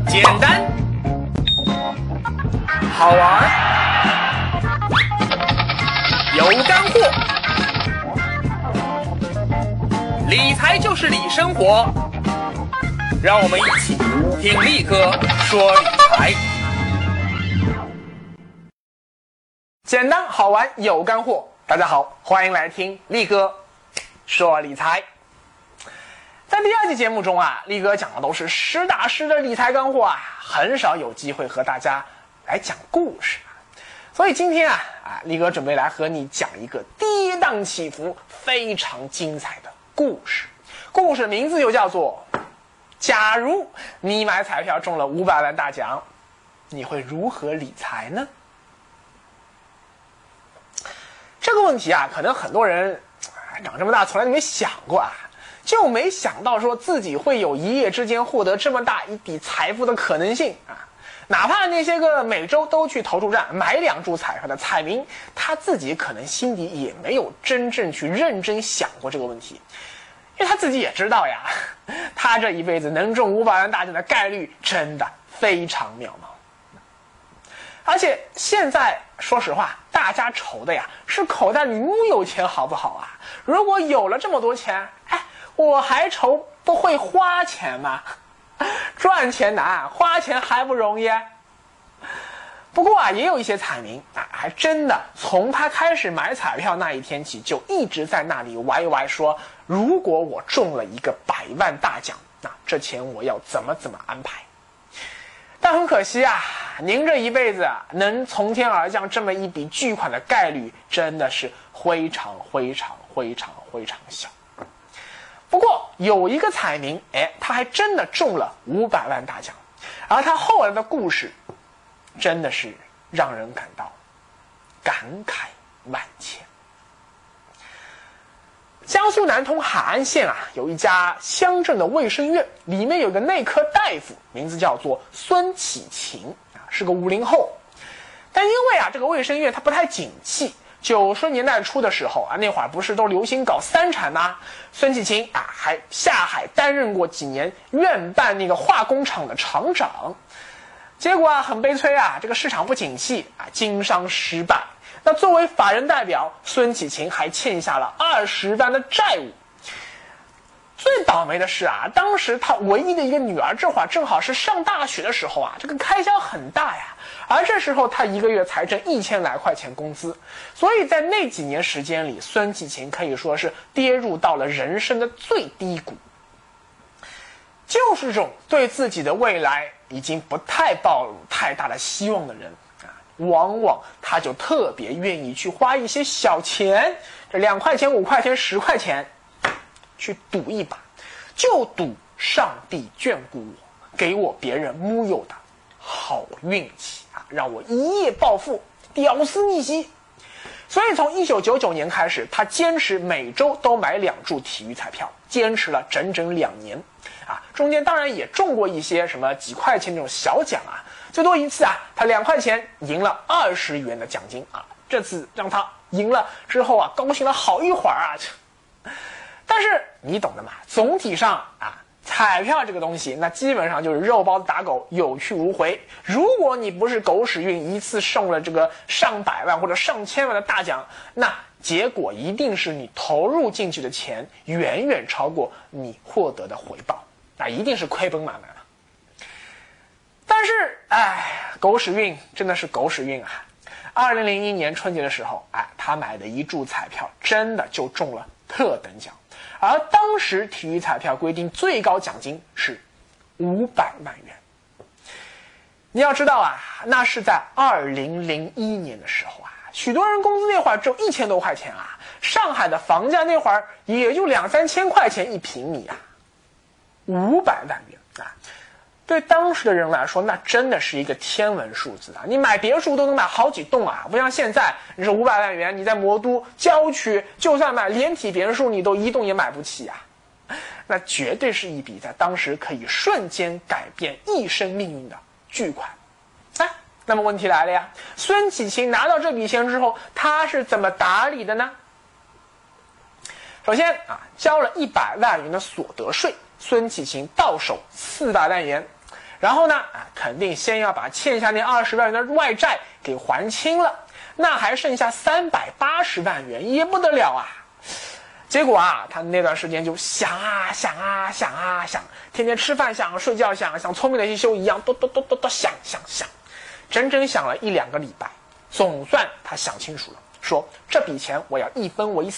简单、好玩、有干货，理财就是理生活。让我们一起听力哥说理财。简单好玩有干货，大家好，欢迎来听力哥说理财。在第二期节目中力哥讲的都是实打实的理财干货很少有机会和大家来讲故事所以今天力哥准备来和你讲一个跌宕起伏、非常精彩的故事。故事名字就叫做假如你买彩票中了500万大奖，你会如何理财呢？这个问题可能很多人长这么大从来都没想过就没想到说自己会有一夜之间获得这么大一笔财富的可能性哪怕那些个每周都去投注站买2注彩票的彩民，他自己可能心底也没有真正去认真想过这个问题，因为他自己也知道他这一辈子能中500万大奖的概率真的非常渺茫。而且现在说实话，大家愁的是口袋里木有钱好不好如果有了这么多钱，我还愁不会花钱吗？赚钱难，花钱还不容易不过也有一些彩民还真的从他开始买彩票那一天起，就一直在那里歪歪说，如果我中了一个100万大奖，那这钱我要怎么安排。但很可惜您这一辈子能从天而降这么一笔巨款的概率真的是非常小。不过有一个彩民他还真的中了500万大奖，而他后来的故事真的是让人感到感慨万千。江苏南通海安县有一家乡镇的卫生院，里面有个内科大夫，名字叫做孙启勤是个50后。但因为这个卫生院它不太景气，90年代初的时候那会儿不是都流行搞3产吗？孙启勤还下海担任过几年院办那个化工厂的厂长。结果很悲催这个市场不景气经商失败。那作为法人代表，孙启勤还欠下了20万的债务。最倒霉的是当时他唯一的一个女儿这会儿正好是上大学的时候这个开销很大而这时候他一个月才挣1000来块钱工资，所以在那几年时间里，孙启勤可以说是跌入到了人生的最低谷。就是这种对自己的未来已经不太抱有太大的希望的人往往他就特别愿意去花一些小钱，这2块钱、5块钱、10块钱去赌一把，就赌上帝眷顾我，给我别人木有的好运气让我一夜暴富，屌丝逆袭。所以从1999年开始，他坚持每周都买2注体育彩票，坚持了整整2年中间当然也中过一些什么几块钱这种小奖最多一次他2块钱赢了20元的奖金这次让他赢了之后高兴了好一会儿但是你懂的嘛，总体上彩票这个东西那基本上就是肉包子打狗，有去无回。如果你不是狗屎运一次中了这个上百万或者上千万的大奖，那结果一定是你投入进去的钱远远超过你获得的回报，那一定是亏本买卖了。但是狗屎运真的是狗屎运2001年春节的时候他买的1注彩票真的就中了特等奖，而当时体育彩票规定最高奖金是500万元。你要知道那是在2001年的时候许多人工资那会儿只有1000多块钱上海的房价那会儿也就2-3千块钱1平米500万元对当时的人来说那真的是一个天文数字你买别墅都能买好几栋不像现在你说500万元你在魔都郊区就算买连体别墅你都1栋也买不起那绝对是一笔在当时可以瞬间改变一生命运的巨款那么问题来了孙启勤拿到这笔钱之后他是怎么打理的呢？首先交了100万元的所得税，孙启勤到手400万元， 然后呢，肯定先要把欠下那20万元的外债给还清了，那还剩下380万元，也不得了啊！结果啊，他那段时间就想，天天吃饭想，睡觉想，像聪明的一休一样，都想，整整想了1-2个礼拜，总算他想清楚了，说这笔钱我要1分为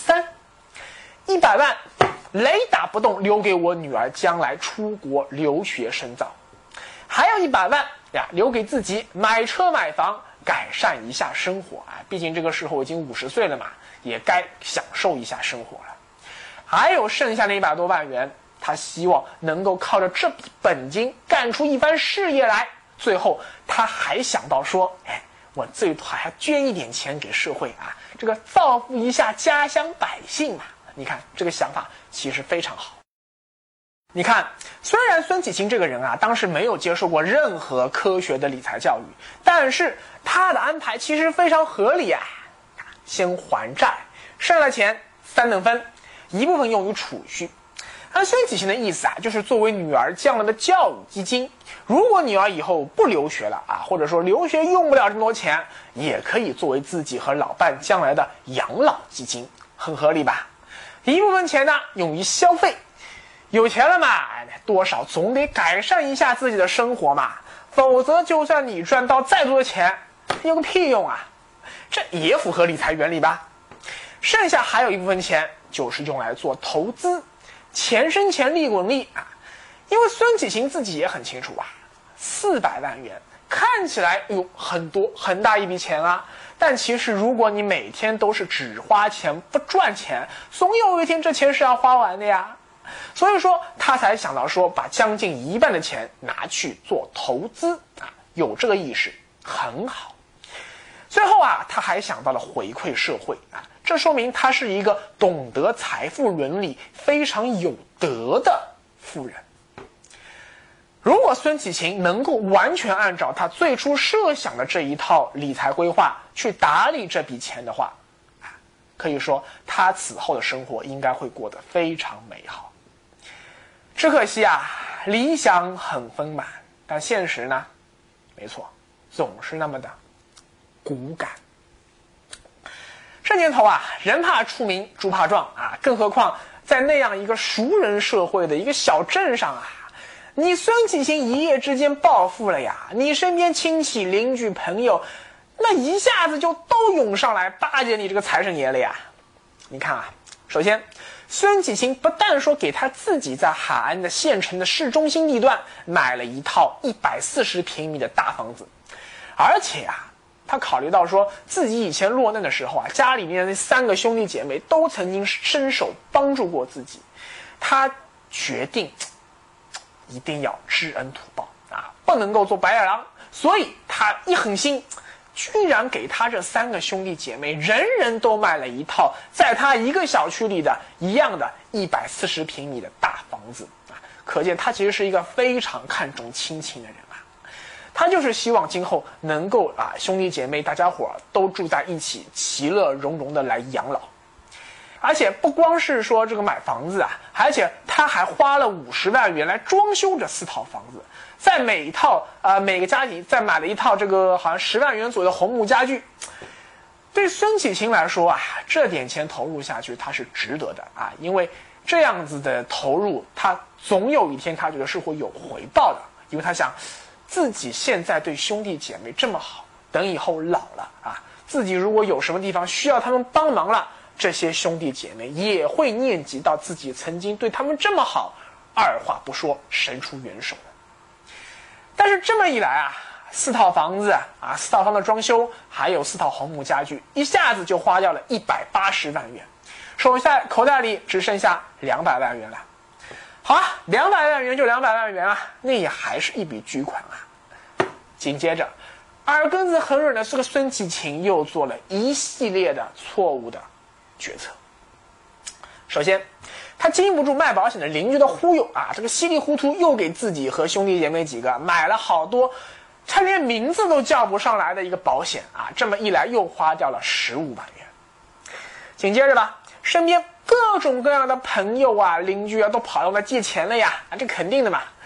3，100万雷打不动留给我女儿将来出国留学深造，还有100万呀留给自己买车买房，改善一下生活啊！毕竟这个时候已经50岁了嘛，也该享受一下生活了。还有剩下的100多万元，他希望能够靠着这笔本金干出一番事业来。最后他还想到说，我最多还捐一点钱给社会啊，这个造福一下家乡百姓嘛。你看这个想法其实非常好。你看，虽然孙启清这个人啊，当时没有接受过任何科学的理财教育，但是他的安排其实非常合理啊。先还债，剩了钱3等分，一部分用于储蓄。按孙启清的意思啊，就是作为女儿将来的教育基金。如果女儿以后不留学了啊，或者说留学用不了这么多钱，也可以作为自己和老伴将来的养老基金，很合理吧？一部分钱呢用于消费，有钱了嘛，多少总得改善一下自己的生活嘛，否则就算你赚到再多的钱，有个屁用啊！这也符合理财原理吧？剩下还有一部分钱就是用来做投资，钱生钱，利滚利啊！因为孙启清自己也很清楚啊，400万元看起来很大一笔钱啊，但其实如果你每天都是只花钱不赚钱，总有一天这钱是要花完的呀。所以说他才想到说把将近1半的钱拿去做投资啊，有这个意识很好。最后啊，他还想到了回馈社会啊，这说明他是一个懂得财富伦理、非常有德的富人。如果孙启清能够完全按照他最初设想的这一套理财规划去打理这笔钱的话，可以说他此后的生活应该会过得非常美好。只可惜啊，理想很丰满，但现实呢，没错，总是那么的骨感。这年头啊，人怕出名猪怕壮啊，更何况在那样一个熟人社会的一个小镇上啊，你孙启清一夜之间暴富了呀，你身边亲戚邻居朋友那一下子就都涌上来巴结你这个财神爷了呀。你看啊，首先孙启清不但说给他自己在海安的县城的市中心地段买了一套140平米的大房子，而且啊，他考虑到说自己以前落难的时候啊，家里面的3个兄弟姐妹都曾经伸手帮助过自己，他决定一定要知恩图报啊，不能够做白眼狼。所以他一狠心，居然给他这3个兄弟姐妹人人都买了一套在他一个小区里的一样的140平米的大房子啊！可见他其实是一个非常看重亲情的人啊。他就是希望今后能够兄弟姐妹大家伙都住在一起，其乐融融的来养老。而且不光是说这个买房子啊，而且他还花了50万元来装修这4套房子，在每个家庭再买了一套这个好像10万元左右的红木家具。对孙启清来说啊，这点钱投入下去他是值得的啊，因为这样子的投入他总有一天他觉得是会有回报的，因为他想自己现在对兄弟姐妹这么好，等以后老了啊，自己如果有什么地方需要他们帮忙了，这些兄弟姐妹也会念及到自己曾经对他们这么好，二话不说伸出援手的。但是这么一来啊，4套房子啊，4套房的装修，还有4套红木家具，一下子就花掉了180万元，口袋里只剩下200万元了。好啊，200万元就200万元啊，那也还是一笔巨款啊。紧接着，耳根子很软的这个孙启清又做了一系列的错误的决策。首先，他经不住卖保险的邻居的忽悠啊，这个稀里糊涂又给自己和兄弟姐妹几个买了好多他连名字都叫不上来的一个保险啊，这么一来又花掉了15万元。紧接着吧，身边各种各样的朋友啊邻居啊都跑到来借钱了呀，这肯定的嘛。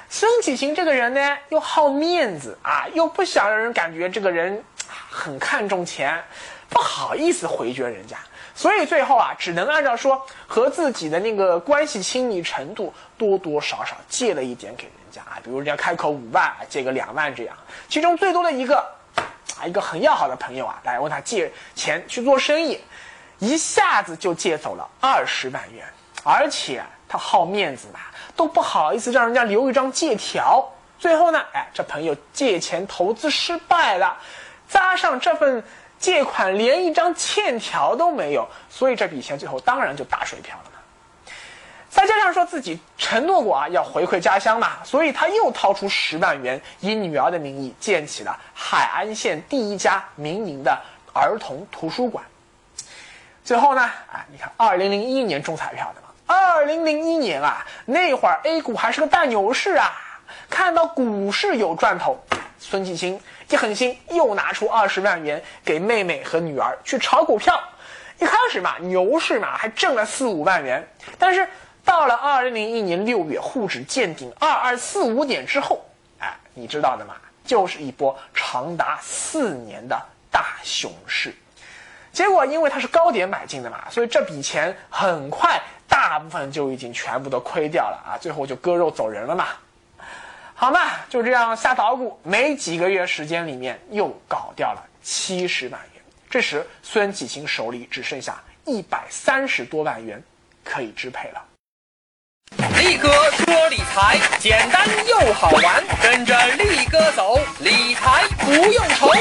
孙启勤这个人呢，又好面子啊，又不想让人感觉这个人很看重钱，不好意思回绝人家，所以最后啊，只能按照说和自己的那个关系亲密程度，多多少少借了一点给人家啊，比如人家开口5万，借个2万这样。其中最多的一个很要好的朋友啊，来问他借钱去做生意，一下子就借走了20万元，而且他好面子嘛，都不好意思让人家留一张借条。最后呢，这朋友借钱投资失败了，加上这份借款连一张欠条都没有，所以这笔钱最后当然就打水漂了嘛。再加上说自己承诺过要回馈家乡嘛，所以他又掏出10万元，以女儿的名义建起了海安县第一家民营的儿童图书馆。最后呢，你看2001年中彩票的嘛，2001年那会儿 A 股还是个大牛市啊，看到股市有赚头，孙继清一狠心又拿出20万元给妹妹和女儿去炒股票。一开始嘛，牛市嘛还挣了4-5万元，但是到了2001年6月沪指见顶2245点之后，你知道的嘛，就是一波长达4年的大熊市。结果因为它是高点买进的嘛，所以这笔钱很快大部分就已经全部都亏掉了最后就割肉走人了嘛。好嘛，就这样瞎捣鼓，没几个月时间里面又搞掉了70万元。这时孙启勤手里只剩下130多万元可以支配了。 力哥说理财简单又好玩，跟着力哥走，理财不用愁。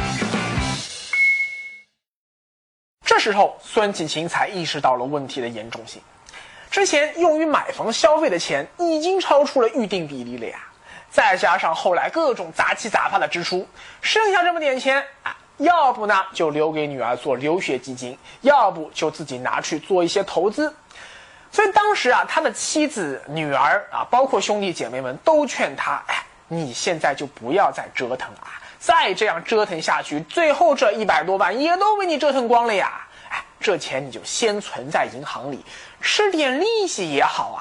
这时候孙启勤才意识到了问题的严重性，之前用于买房消费的钱已经超出了预定比例了呀，再加上后来各种杂七杂八的支出，剩下这么点钱要不呢就留给女儿做留学基金，要不就自己拿去做一些投资。所以当时他的妻子、女儿包括兄弟姐妹们都劝他，你现在就不要再折腾了再这样折腾下去，最后这100多万也都被你折腾光了呀！这钱你就先存在银行里，吃点利息也好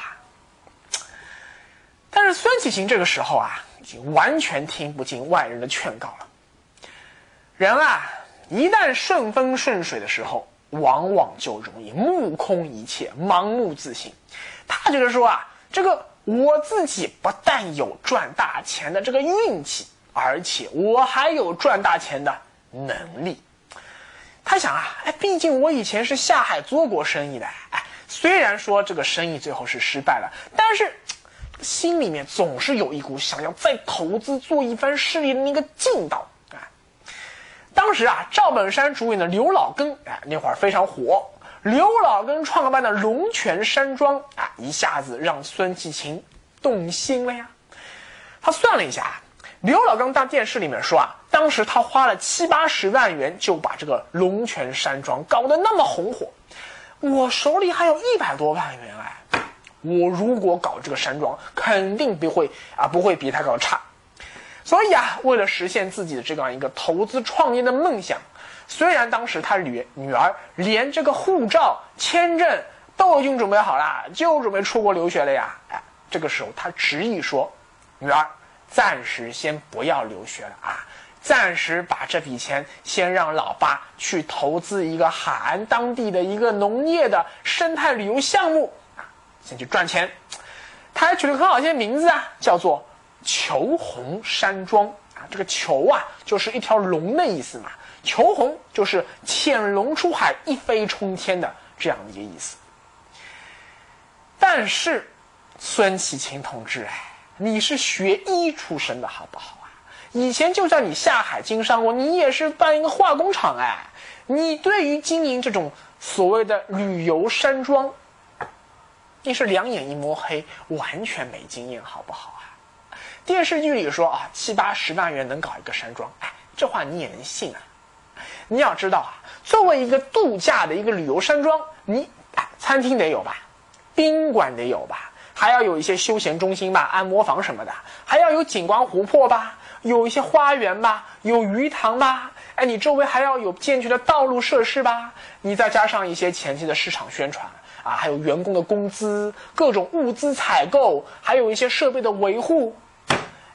但是孙启勤这个时候已经完全听不进外人的劝告了。人一旦顺风顺水的时候，往往就容易目空一切，盲目自信。他觉得说这个我自己不但有赚大钱的这个运气，而且我还有赚大钱的能力。他想毕竟我以前是下海做过生意的，虽然说这个生意最后是失败了，但是心里面总是有一股想要再投资做一番事业的那个劲道。当时赵本山主演的刘老根那会儿非常火，刘老根创办的龙泉山庄一下子让孙启勤动心了呀。他算了一下，刘老根在电视里面说当时他花了70-80万元就把这个龙泉山庄搞得那么红火，我手里还有100多万元我如果搞这个山庄肯定不会比他搞差。所以为了实现自己的这样一个投资创业的梦想，虽然当时他女儿连这个护照、签证都已经准备好了，就准备出国留学了呀。这个时候他执意说，女儿暂时先不要留学了暂时把这笔钱先让老爸去投资一个海安当地的一个农业的生态旅游项目先去赚钱。他还取了个很好听的名字叫做虬红山庄这个虬就是一条龙的意思嘛，虬红就是潜龙出海、一飞冲天的这样的一个意思。但是孙启勤同志你是学医出身的好不好以前就算你下海经商过，你也是办一个化工厂你对于经营这种所谓的旅游山庄，你是两眼一摸黑，完全没经验好不好电视剧里说70-80万元能搞一个山庄，这话你也能信你要知道作为一个度假的一个旅游山庄，你餐厅得有吧，宾馆得有吧，还要有一些休闲中心吧，按摩房什么的，还要有景观湖泊吧，有一些花园吧，有鱼塘吧，你周围还要有健全的道路设施吧，你再加上一些前期的市场宣传还有员工的工资、各种物资采购，还有一些设备的维护，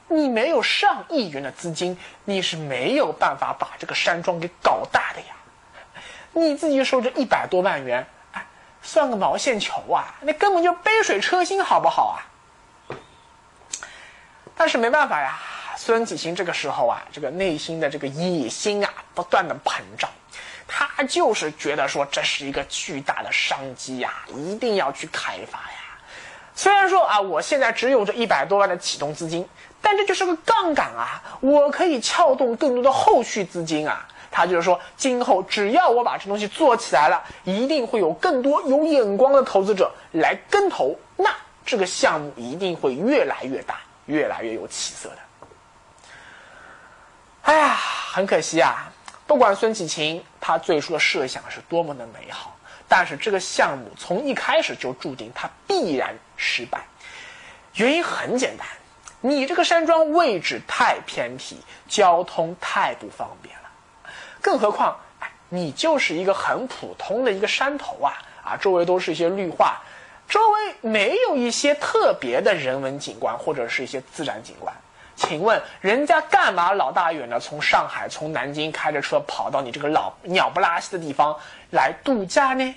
你没有上亿元的资金，你是没有办法把这个山庄给搞大的呀。你自己收这100多万元，哎，算个毛线球啊！那根本就杯水车薪，好不好啊？但是没办法呀，孙启行这个时候啊，这个内心的这个野心啊，不断的膨胀。他就是觉得说这是一个巨大的商机呀，一定要去开发呀。虽然说啊，我现在只有这100多万的启动资金，但这就是个杠杆啊，我可以撬动更多的后续资金啊。他就是说，今后只要我把这东西做起来了，一定会有更多有眼光的投资者来跟投，那这个项目一定会越来越大，越来越有起色的。哎呀，很可惜啊，不管孙启勤他最初的设想是多么的美好，但是这个项目从一开始就注定它必然失败。原因很简单，你这个山庄位置太偏僻，交通太不方便了，更何况你就是一个很普通的一个山头啊，周围都是一些绿化，周围没有一些特别的人文景观或者是一些自然景观。请问人家干嘛老大远的从上海从南京开着车跑到你这个老鸟不拉稀的地方来度假呢？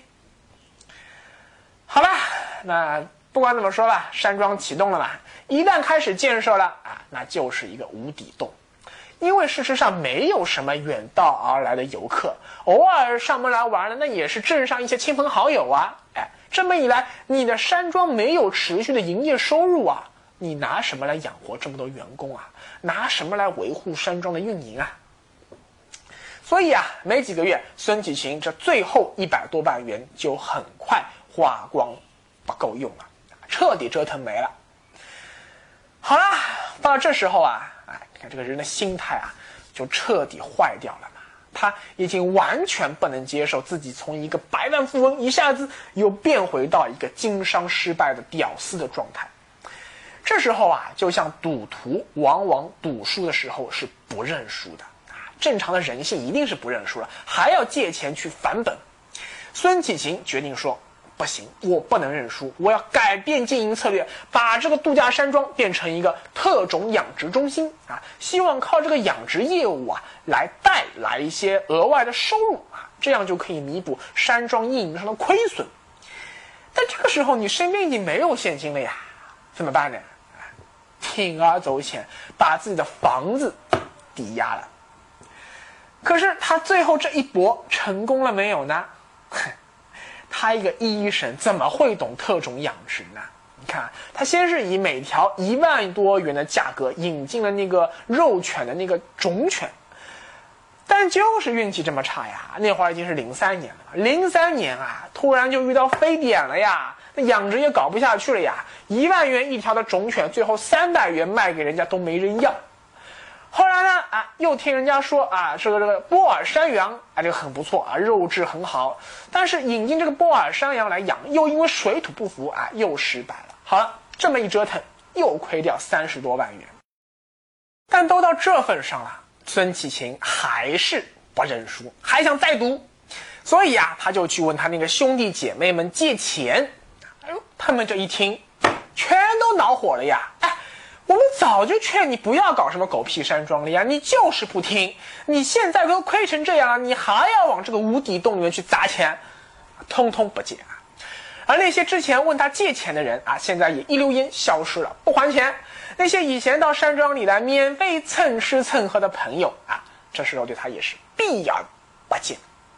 好吧，那不管怎么说吧，山庄启动了嘛，一旦开始建设了啊，那就是一个无底洞。因为事实上没有什么远道而来的游客，偶尔上门来玩的那也是镇上一些亲朋好友啊。这么一来，你的山庄没有持续的营业收入啊，你拿什么来养活这么多员工啊？拿什么来维护山庄的运营啊？所以啊，没几个月，孙启勤这最后100多万元就很快花光，不够用了，彻底折腾没了。好了，到了这时候啊，你看这个人的心态啊，就彻底坏掉了嘛。他已经完全不能接受自己从一个百万富翁一下子又变回到一个经商失败的屌丝的状态。这时候啊，就像赌徒往往赌输的时候是不认输的啊，正常的人性一定是不认输了，还要借钱去返本。孙启勤决定说，不行，我不能认输，我要改变经营策略，把这个度假山庄变成一个特种养殖中心啊，希望靠这个养殖业务啊来带来一些额外的收入啊，这样就可以弥补山庄运营上的亏损。但这个时候你身边已经没有现金了呀，怎么办呢？铤而走险，把自己的房子抵押了。可是他最后这一搏成功了没有呢？他一个医生怎么会懂特种养殖呢？你看，他先是以每条1万多元的价格引进了那个肉犬的那个种犬，但就是运气这么差呀！那会儿已经是03年了，03年啊，突然就遇到非典了呀，那养殖也搞不下去了呀，1万元一条的种犬，最后300元卖给人家都没人要。后来呢又听人家说这个波尔山羊这个很不错啊，肉质很好，但是引进这个波尔山羊来养，又因为水土不服又失败了。好了，这么一折腾，又亏掉30多万元。但都到这份上了，孙启勤还是不认输，还想再赌，所以他就去问他那个兄弟姐妹们借钱。他们这一听，全都恼火了呀！我们早就劝你不要搞什么狗屁山庄了呀，你就是不听，你现在都亏成这样了，你还要往这个无底洞里面去砸钱，通通不借啊！而那些之前问他借钱的人现在也一溜烟消失了，不还钱。那些以前到山庄里来免费蹭吃蹭喝的朋友这时候对他也是避而不见。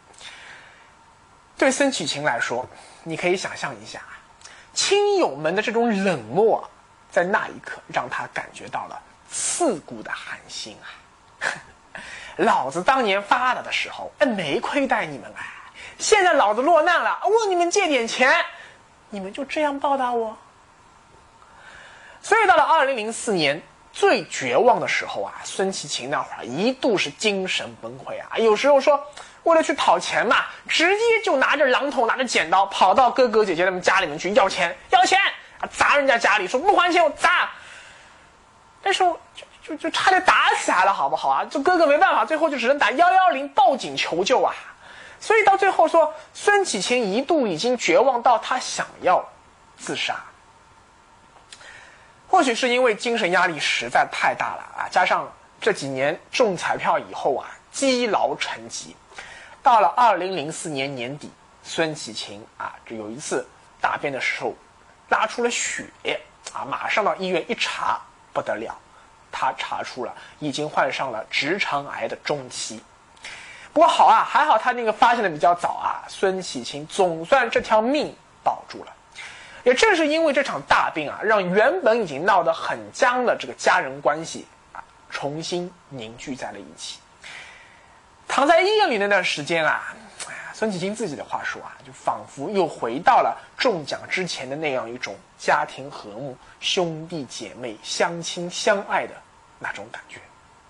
对孙启勤来说，你可以想象一下，亲友们的这种冷漠在那一刻让他感觉到了刺骨的寒心老子当年发达的时候没亏待你们现在老子落难了，问你们借点钱，你们就这样报答我？所以到了2004年最绝望的时候孙启勤那会儿一度是精神崩溃有时候说为了去讨钱嘛，直接就拿着榔头拿着剪刀跑到哥哥姐姐他们家里面去要钱砸人家家里，说不还钱我砸。那时候就差点打起来了，好不好这哥哥没办法，最后就只能打110报警求救所以到最后说，孙启勤一度已经绝望到他想要自杀。 或许是因为精神压力实在太大了啊，加上这几年中彩票以后啊，积劳成疾，到了2004年年底，孙启勤啊，这有一次大便的时候拉出了血啊，马上到医院一查，不得了，他查出了已经患上了直肠癌的中期。不过好啊，还好他那个发现的比较早啊，孙启勤总算这条命保住了。也正是因为这场大病啊，让原本已经闹得很僵的这个家人关系啊，重新凝聚在了一起。躺在医院里那段时间啊，孙启勤自己的话说啊，就仿佛又回到了中奖之前的那样一种家庭和睦、兄弟姐妹相亲相爱的那种感觉。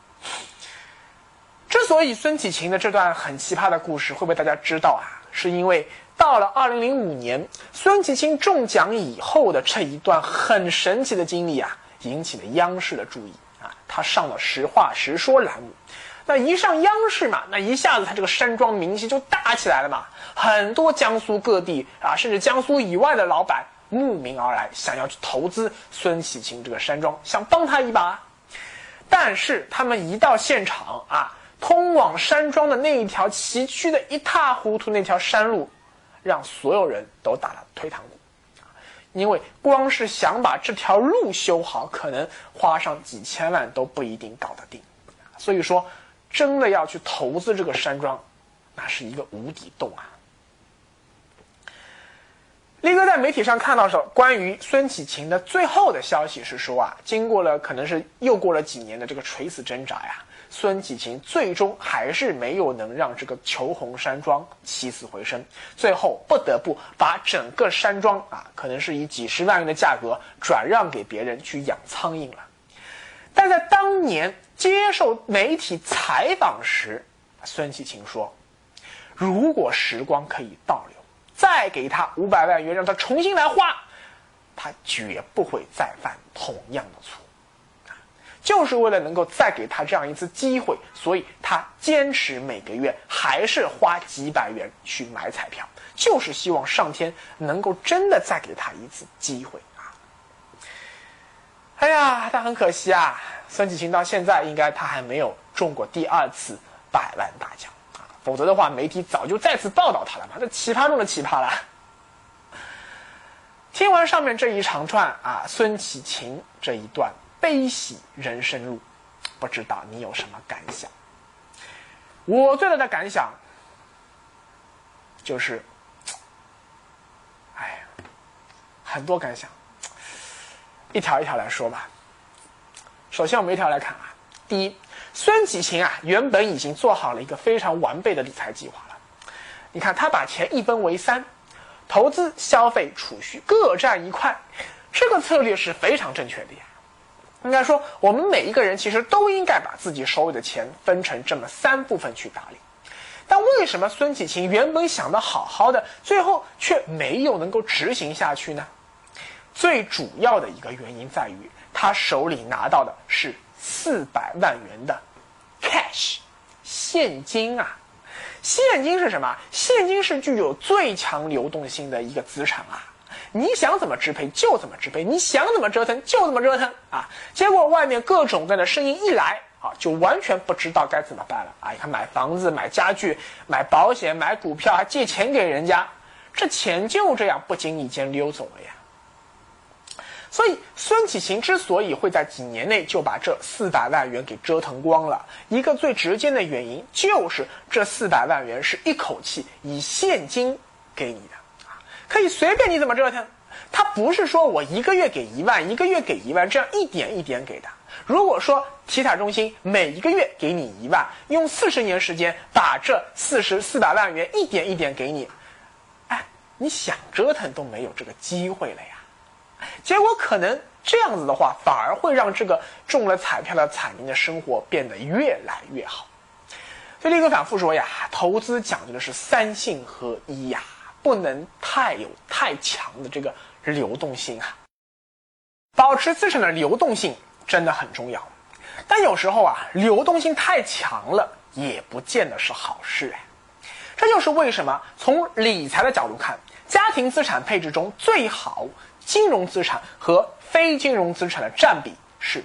之所以孙启勤的这段很奇葩的故事会被大家知道啊，是因为到了2005年，孙启勤中奖以后的这一段很神奇的经历啊，引起了央视的注意啊，他上了实话实说栏目。那一上央视嘛，那一下子他这个山庄名气就大起来了嘛，很多江苏各地啊，甚至江苏以外的老板慕名而来，想要去投资孙启勤这个山庄，想帮他一把。但是他们一到现场啊，通往山庄的那一条崎岖的一塌糊涂那条山路，让所有人都打了退堂鼓，因为光是想把这条路修好，可能花上几千万都不一定搞得定。所以说，真的要去投资这个山庄，那是一个无底洞啊。力哥在媒体上看到说，关于孙启勤的最后的消息是说啊，经过了可能是又过了几年的这个垂死挣扎呀，孙启勤最终还是没有能让这个裘红山庄起死回生，最后不得不把整个山庄啊，可能是以几十万元的价格转让给别人去养苍蝇了。但在当年接受媒体采访时，孙启勤说，如果时光可以倒流，再给他500万元让他重新来花，他绝不会再犯同样的错。就是为了能够再给他这样一次机会，所以他坚持每个月还是花几百元去买彩票，就是希望上天能够真的再给他一次机会啊！哎呀，但很可惜啊，孙启勤到现在应该他还没有中过第2次100万大奖啊，否则的话媒体早就再次报道他了嘛，这奇葩中的奇葩了。听完上面这一长串啊，孙启勤这一段悲喜人生路，不知道你有什么感想？我最大的感想就是，哎，很多感想，一条一条来说吧。首先我们一条来看啊，第一，孙启勤啊，原本已经做好了一个非常完备的理财计划了。你看，他把钱一分为3，投资、消费、储蓄各占1块，这个策略是非常正确的呀。应该说，我们每一个人其实都应该把自己手里的钱分成这么3部分去打理。但为什么孙启勤原本想得好好的，最后却没有能够执行下去呢？最主要的一个原因在于，他手里拿到的是400万元的 cash 现金啊。现金是什么？现金是具有最强流动性的一个资产啊。你想怎么支配就怎么支配，你想怎么折腾就怎么折腾啊！结果外面各种各样的声音一来啊，就完全不知道该怎么办了啊！你看，买房子、买家具、买保险、买股票，还借钱给人家，这钱就这样不经意间溜走了呀。所以孙启勤之所以会在几年内就把这400万元给折腾光了，一个最直接的原因就是这400万元是一口气以现金给你的。可以随便你怎么折腾，他不是说我1个月给1万，1个月给1万，这样一点一点给的。如果说体彩中心每1个月给你1万，用40年时间把这400万元一点一点给你，哎，你想折腾都没有这个机会了呀。结果可能这样子的话，反而会让这个中了彩票的彩民的生活变得越来越好。所以力哥反复说呀，投资讲究的是3性合一呀。不能太强的这个流动性啊，保持资产的流动性真的很重要。但有时候啊，流动性太强了，也不见得是好事哎。这就是为什么从理财的角度看，家庭资产配置中最好金融资产和非金融资产的占比是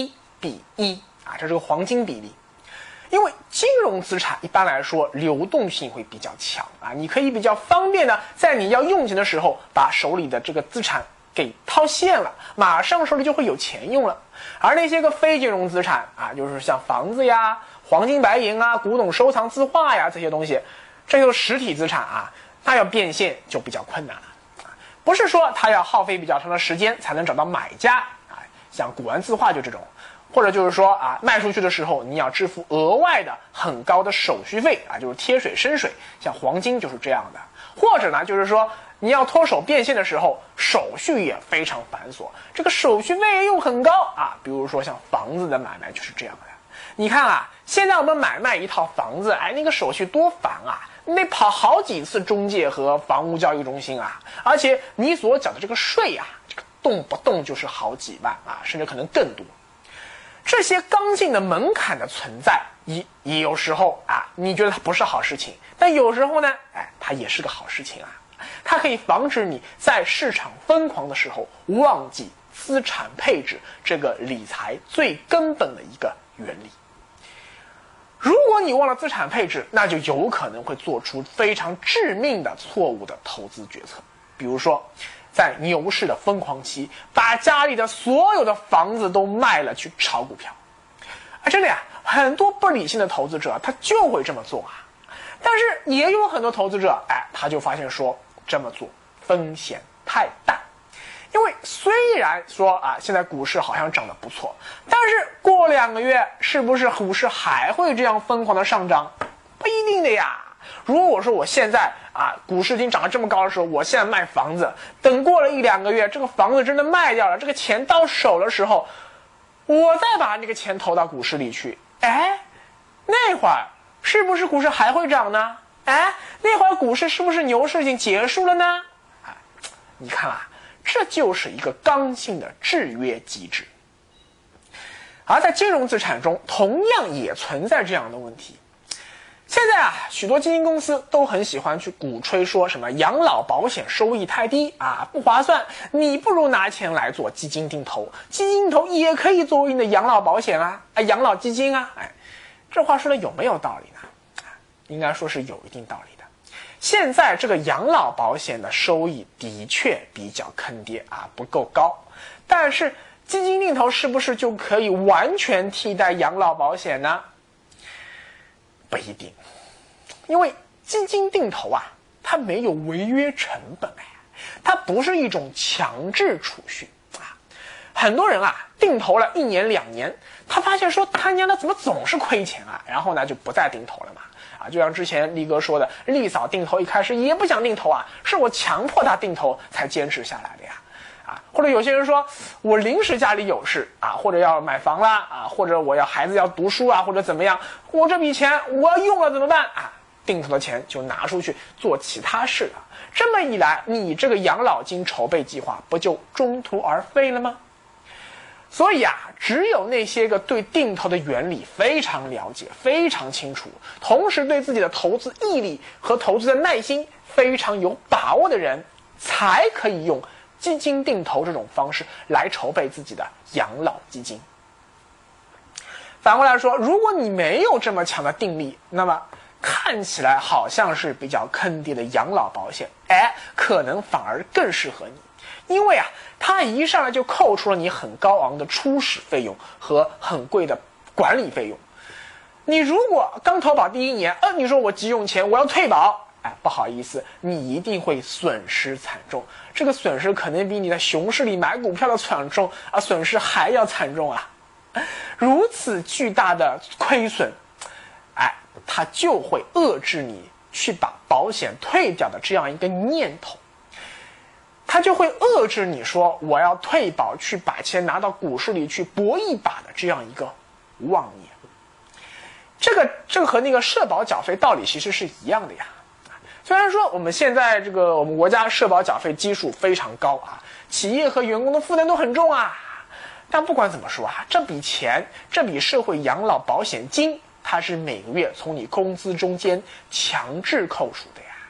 1:1啊，这是个黄金比例。因为金融资产一般来说流动性会比较强啊，你可以比较方便的在你要用钱的时候把手里的这个资产给套现了，马上手里就会有钱用了。而那些个非金融资产啊，就是像房子呀、黄金白银啊、古董收藏字画呀这些东西，这就是实体资产啊，那要变现就比较困难了。不是说它要耗费比较长的时间才能找到买家啊，像古玩字画就这种。或者就是说啊，卖出去的时候你要支付额外的很高的手续费啊，就是贴水深水，像黄金就是这样的。或者呢，就是说你要脱手变现的时候，手续也非常繁琐，这个手续费又很高啊。比如说像房子的买卖就是这样的。你看啊，现在我们买卖一套房子，哎，那个手续多烦啊，你得跑好几次中介和房屋交易中心啊，而且你所缴的这个税啊，这个动不动就是好几万啊，甚至可能更多。这些刚性的门槛的存在，也有时候啊，你觉得它不是好事情，但有时候呢，哎，它也是个好事情啊。它可以防止你在市场疯狂的时候忘记资产配置这个理财最根本的一个原理。如果你忘了资产配置，那就有可能会做出非常致命的错误的投资决策，比如说在牛市的疯狂期，把家里的所有的房子都卖了去炒股票。真的呀，很多不理性的投资者他就会这么做啊。但是也有很多投资者，哎，他就发现说这么做风险太大。因为虽然说啊，现在股市好像涨得不错，但是过2个月是不是股市还会这样疯狂的上涨？不一定的呀。如果我说我现在啊，股市已经涨得这么高的时候，我现在卖房子，等过了1-2个月，这个房子真的卖掉了，这个钱到手的时候，我再把那个钱投到股市里去，哎，那会儿是不是股市还会涨呢？哎，那会儿股市是不是牛市已经结束了呢？哎，你看啊，这就是一个刚性的制约机制。而在金融资产中，同样也存在这样的问题。现在啊，许多基金公司都很喜欢去鼓吹说什么养老保险收益太低啊，不划算，你不如拿钱来做基金定投，基金定投也可以作为你的养老保险啊，养老基金啊，哎，这话说的有没有道理呢？应该说是有一定道理的。现在这个养老保险的收益的确比较坑爹啊，不够高，但是基金定投是不是就可以完全替代养老保险呢？不一定，因为基金定投啊，它没有违约成本哎，它不是一种强制储蓄啊。很多人啊，定投了1年2年，他发现说他娘的怎么总是亏钱啊，然后呢就不再定投了嘛。啊，就像之前力哥说的，力嫂定投一开始也不想定投啊，是我强迫他定投才坚持下来的呀。啊，或者有些人说我临时家里有事啊，或者要买房啦啊，或者我要孩子要读书啊，或者怎么样，我这笔钱我要用了怎么办啊？定投的钱就拿出去做其他事了。这么一来，你这个养老金筹备计划不就中途而废了吗？所以啊，只有那些个对定投的原理非常了解、非常清楚，同时对自己的投资毅力和投资的耐心非常有把握的人，才可以用基金定投这种方式来筹备自己的养老基金。反过来说，如果你没有这么强的定力，那么看起来好像是比较坑爹的养老保险，哎，可能反而更适合你。因为啊，它一上来就扣除了你很高昂的初始费用和很贵的管理费用。你如果刚投保第1年，你说我急用钱，我要退保，哎，不好意思，你一定会损失惨重。这个损失可能比你在熊市里买股票的损失还要惨重啊！如此巨大的亏损，哎，它就会遏制你去把保险退掉的这样一个念头。它就会遏制你说我要退保去把钱拿到股市里去搏一把的这样一个妄念。这个和那个社保缴费道理其实是一样的呀。虽然说我们现在我们国家社保缴费基数非常高啊，企业和员工的负担都很重啊，但不管怎么说啊，这笔钱，这笔社会养老保险金，它是每个月从你工资中间强制扣除的呀。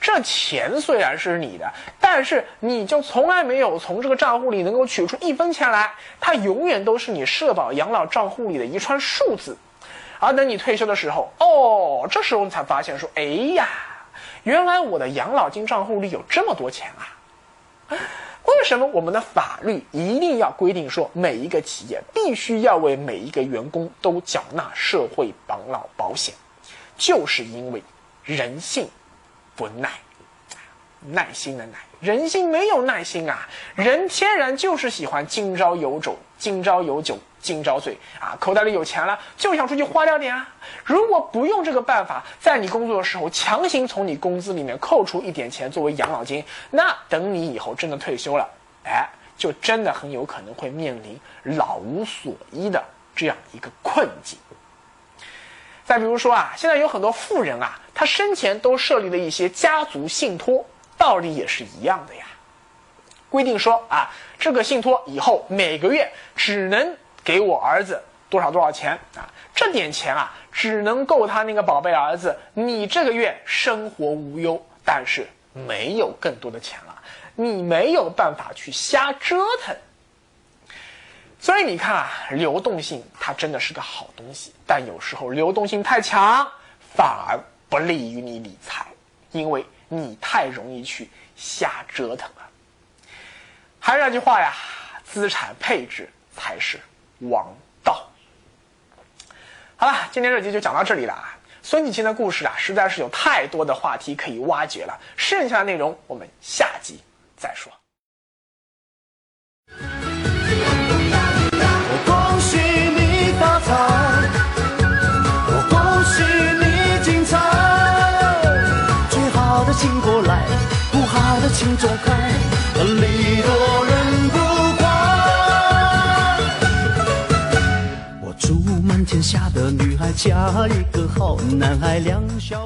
这钱虽然是你的，但是你就从来没有从这个账户里能够取出1分钱来，它永远都是你社保养老账户里的一串数字。而等你退休的时候，这时候你才发现说，哎呀，原来我的养老金账户里有这么多钱啊！为什么我们的法律一定要规定说每一个企业必须要为每一个员工都缴纳社会养老保险？就是因为人性不耐，耐心的耐，人性没有耐心啊！人天然就是喜欢今朝有酒今朝醉啊！口袋里有钱了就想出去花掉点啊！如果不用这个办法，在你工作的时候强行从你工资里面扣除一点钱作为养老金，那等你以后真的退休了，就真的很有可能会面临老无所依的这样一个困境。再比如说现在有很多富人他生前都设立了一些家族信托，道理也是一样的呀。规定说这个信托以后每个月只能给我儿子多少钱这点钱只能够他那个宝贝儿子你这个月生活无忧，但是没有更多的钱了，你没有办法去瞎折腾。所以你看流动性它真的是个好东西，但有时候流动性太强反而不利于你理财，因为你太容易去瞎折腾了。还是那句话呀，资产配置才是王道。好了，今天这集就讲到这里了孙继清的故事实在是有太多的话题可以挖掘了，剩下的内容我们下集再说。 恭喜你发财，我恭喜你精彩，最好的请过来，不好的请走开，礼多人不怪。我祝满天下的女孩嫁一个好男孩，两小